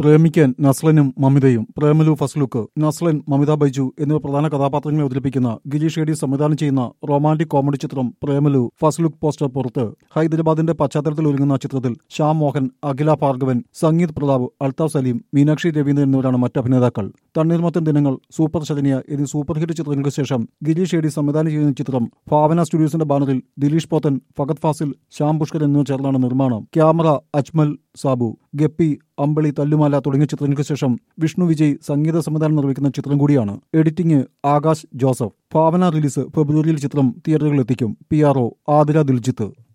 പ്രേമിക്കാൻ നസ്ലനും മമിതയും Premalu first look Naslen Mamitha Baiju എന്നിവർ പ്രധാന കഥാപാത്രങ്ങളെ അവതരിപ്പിക്കുന്ന ഗിരീഷ് ഷേഡി സംവിധാനം ചെയ്യുന്ന റൊമാന്റിക് കോമഡി ചിത്രം പ്രേമലു ഫസ്റ്റ് ലുക്ക് പോസ്റ്റർ പുറത്ത്. ഹൈദരാബാദിന്റെ പശ്ചാത്തലത്തിൽ ഒരുങ്ങുന്ന ചിത്രത്തിൽ ശ്യാം മോഹൻ, അഖില ഭാർഗവൻ, സംഗീത് പ്രതാപ്, അൽതാഫ് സലീം, മീനാക്ഷി രവീന്ദ്രൻ എന്നിവരാണ് മറ്റ് അഭിനേതാക്കൾ. തണ്ണീർമത്തൻ ദിനങ്ങൾ, സൂപ്പർ ശരണ്യ എന്നീ സൂപ്പർ ഹിറ്റ് ചിത്രങ്ങൾക്ക് ശേഷം ഗിരീഷ് ഷേഡി സംവിധാനം ചെയ്യുന്ന ചിത്രം ഭാവന സ്റ്റുഡിയോസിന്റെ ബാനറിൽ ദിലീഷ് പോത്തൻ, ഫഗത് ഫാസിൽ, ശ്യാം പുഷ്കർ എന്നിവർ ചേർന്നാണ് നിർമ്മാണം. ക്യാമറ അജ്മൽ സാബു, ഗപ്പി, അമ്പിളി, തല്ലുമാല തുടങ്ങിയ ചിത്രങ്ങൾക്ക് ശേഷം വിഷ്ണു വിജയ് സംഗീത സംവിധാനം നിർവഹിക്കുന്ന ചിത്രം കൂടിയാണ്. എഡിറ്റിംഗ് ആകാശ് ജോസഫ്. ഭാവന റിലീസ് ഫെബ്രുവരിയിൽ ചിത്രം തിയേറ്ററുകളിൽ എത്തിക്കും. PRO ആതിര ദിൽജിത്ത്.